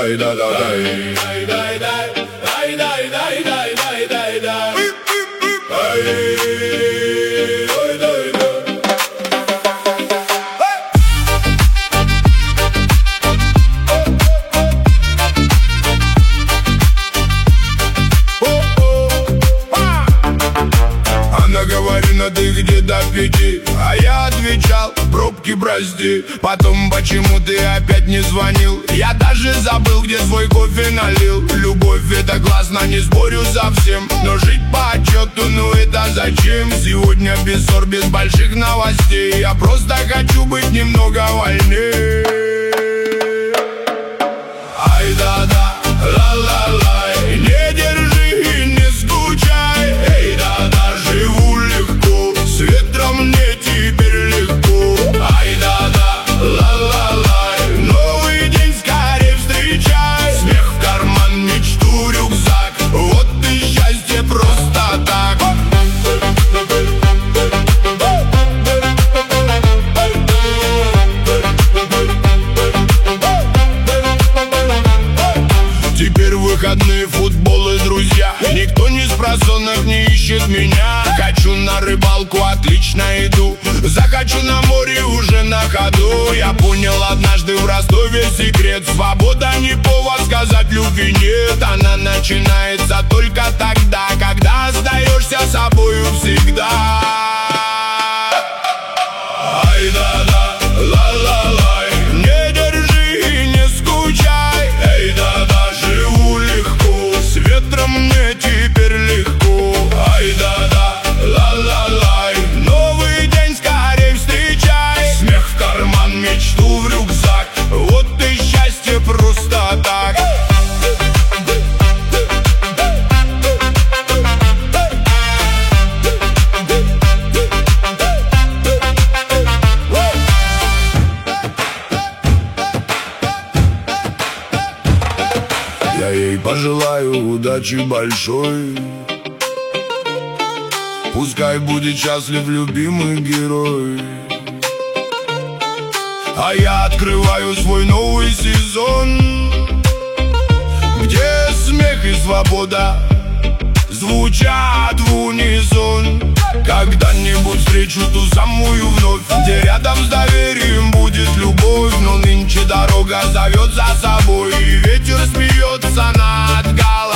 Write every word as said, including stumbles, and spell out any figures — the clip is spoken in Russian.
дай да да дай дай дай дай дай дай дай дай дай дай дай Говорила, ты где до пяти, а я отвечал, пробки бразди. Потом почему ты опять не звонил? Я даже забыл, где свой кофе налил. Любовь это классно, не спорю совсем, но жить по отчету, ну это зачем? Сегодня без ссор, без больших новостей. Я просто хочу быть немного вольнее. Ай да-да, ла-ла-лай, не держи и не скучай. Эй да-да, живу легко, с ветром мне теперь легко. Ай да-да, ла-ла-лай, новый день скорее встречай. Смех в карман, мечту рюкзак, вот и счастье просто так. Теперь выходные, футбол и друзья. Никто не с просонок не ищет меня. Хочу на рыбалку, отлично иду. Захочу на море, уже на ходу. Я понял однажды в Ростове секрет. Свобода не повод сказать любви нет. Она начинается только тогда, когда остаешься собою всегда. Ай да-да, ла-ла-лай, не держи и не скучай. Эй да-да, живу легко, с ветром мне теперь легко. Ай да-да, ла-ла-лай, новый день скорей встречай. Смех в карман, мечту в рюкзак, вот и счастье просто так. Я ей пожелаю удачи большой. Пускай будет счастлив любимый герой. А я открываю свой новый сезон, где смех и свобода звучат в унисон. Когда-нибудь встречу ту самую вновь, где рядом с доверием будет любовь. Но нынче дорога зовет за собой, и ветер смеется над головой.